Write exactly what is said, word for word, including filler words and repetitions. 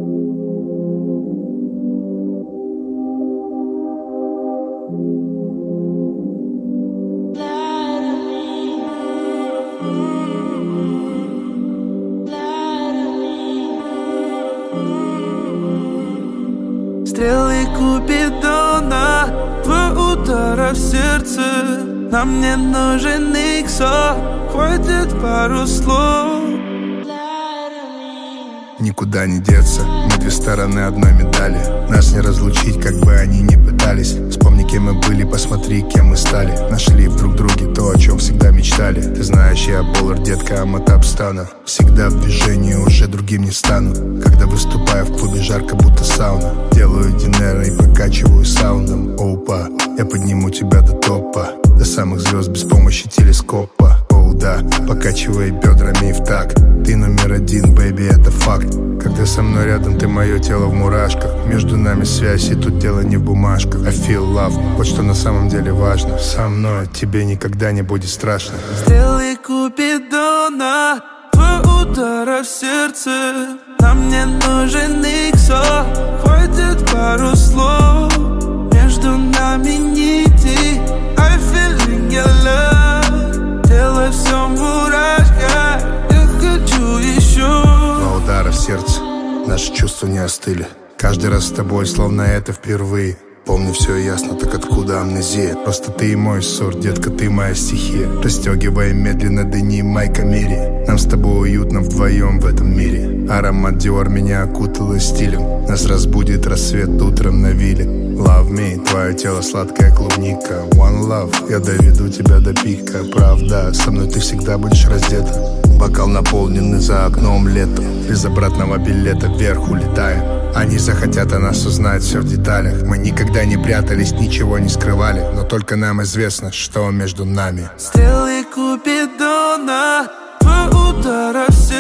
Стрелы Купидона, два удара в сердце. Нам не нужен никто, хватит пару слов. Никуда не деться, мы две стороны одной медали. Нас не разлучить, как бы они ни пытались. Вспомни, кем мы были, посмотри, кем мы стали. Нашли в друг друге то, о чем всегда мечтали. Ты знаешь, я Боллар, детка, Аматап стану. Всегда в движении, уже другим не стану. Когда выступаю в клубе, жарко, будто сауна. Делаю динер и прокачиваю саундом. Опа, я подниму тебя до топа, до самых звезд без помощи телескопа. Оу да, покачивай бедрами в такт. Ты номер один, бэйби, это факт. Когда со мной рядом, ты мое тело в мурашках. Между нами связь, и тут дело не в бумажках. I feel love, вот что на самом деле важно. Со мной тебе никогда не будет страшно. Стрелы Купидона, два удара в сердце. Нам не нужен никто, хватит пару слов. Между нами нити, I feeling your love. Тело все в мурашках, я хочу еще. Два удара в сердце, наши чувства не остыли. Каждый раз с тобой, словно это впервые. Помню все ясно, так откуда амнезия? Просто ты и мой ссор, детка, ты моя стихия. Расстегивая медленно дни Майка Мири. Нам с тобой уютно вдвоем в этом мире. Аромат Диор меня окутало стилем. Нас разбудит рассвет утром на вилле. Love me, твое тело сладкая клубника. One love, я доведу тебя до пика. Правда, со мной ты всегда будешь раздета. Бокал наполненный, за окном лето. Без обратного билета вверх улетаем. Они захотят о нас узнать все в деталях. Мы никогда не прятались, ничего не скрывали. Но только нам известно, что между нами. Стрелы Купидона, два удара в сердце.